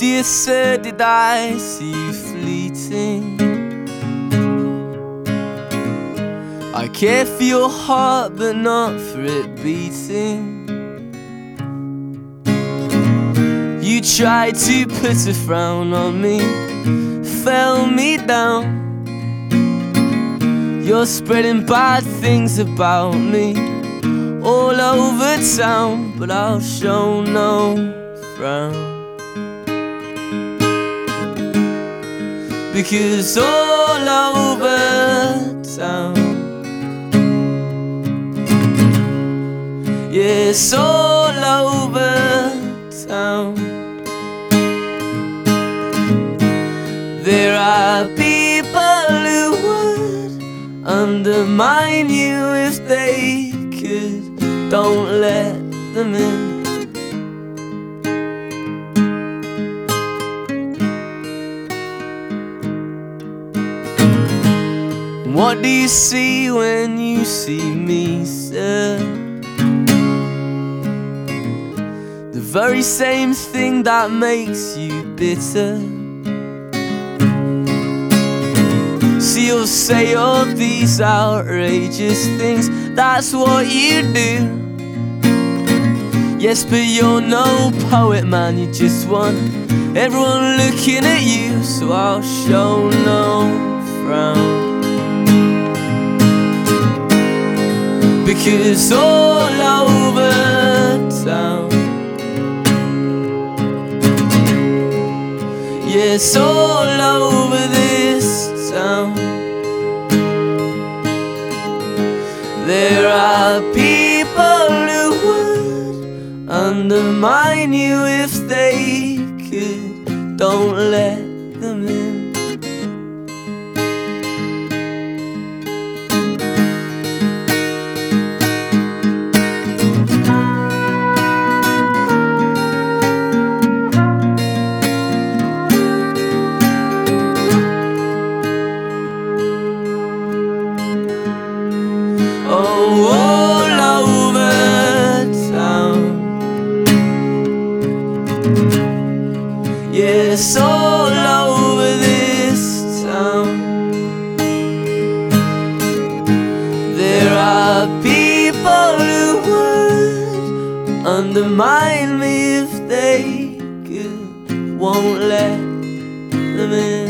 Dear sir, did I see you fleeting? I care for your heart, but not for it beating. You tried to put a frown on me, fell me down. You're spreading bad things about me all over town, but I'll show no frown. Because all over town, yes, all over town, there are people who would undermine you if they could. Don't let them in. What do you see when you see me, sir? The very same thing that makes you bitter. So you'll say all these outrageous things, that's what you do. Yes, but you're no poet, man, you just want everyone looking at you. So I'll show no frown. Because all over town, yes, all over this town, there are people who would undermine you if they could. Don't let them in. Oh, all over town, yes, all over this town, there are people who would undermine me if they could. Won't let them in.